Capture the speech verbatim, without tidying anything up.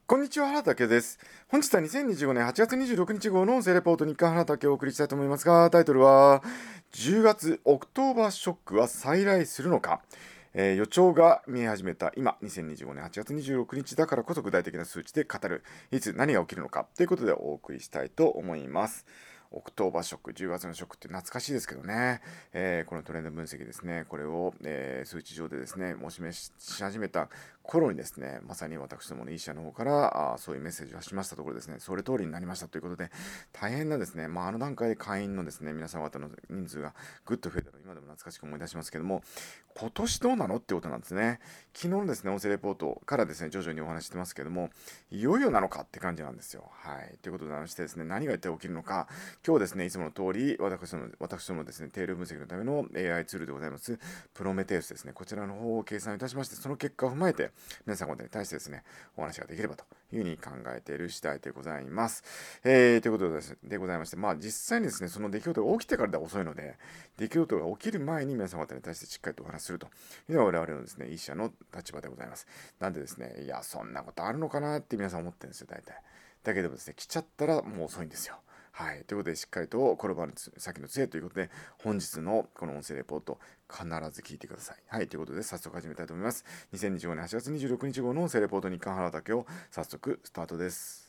こんにちは、原武です。本日はにせんにじゅうごねんはちがつにじゅうろくにち号の音声レポート日刊原武をお送りしたいと思いますが、タイトルは、じゅうがつオクトーバーショックは再来するのか、えー予兆が見え始めた今、にせんにじゅうごねんはちがつにじゅうろくにちだからこそ具体的な数値で語る、いつ何が起きるのかということでお送りしたいと思います。オクトーバーショック、じゅうがつのショックって懐かしいですけどね、えーこのトレンド分析ですね、これを、えー数値上でですね、お示しし始めた頃にですね、まさに私どもの医者の方からあそういうメッセージを発しましたところですね、それ通りになりましたということで、大変なですね、まあ、あの段階で会員のですね、皆さん方の人数がぐっと増えたのを今でも懐かしく思い出しますけども、今年どうなのってことなんですね。昨日のですね、音声レポートからですね、徐々にお話ししてますけども、いよいよなのかって感じなんですよ。はい。ということでましてですね、何が一体起きるのか、今日ですね、いつもの通り、私ども私どもですね、定量分析のための エーアイ ツールでございます、プロメテウスですね、こちらの方を計算いたしまして、その結果を踏まえて、皆さん方に対してですね、お話ができればというふうに考えている次第でございます。えー、ということでですでございまして、まあ実際にですね、その出来事が起きてからでは遅いので、出来事が起きる前に皆様方に対してしっかりとお話しするというのが我々のですね、医者の立場でございます。なんでですね、いや、そんなことあるのかなって皆さん思ってるんですよ、大体。だけどもですね、来ちゃったらもう遅いんですよ。はい。ということで、しっかりと転ばぬ先の杖ということで、本日のこの音声レポート、必ず聞いてください。はい。ということで、早速始めたいと思います。にせんにじゅうごねんはちがつにじゅうろくにち号の音声レポート日刊原武を早速スタートです。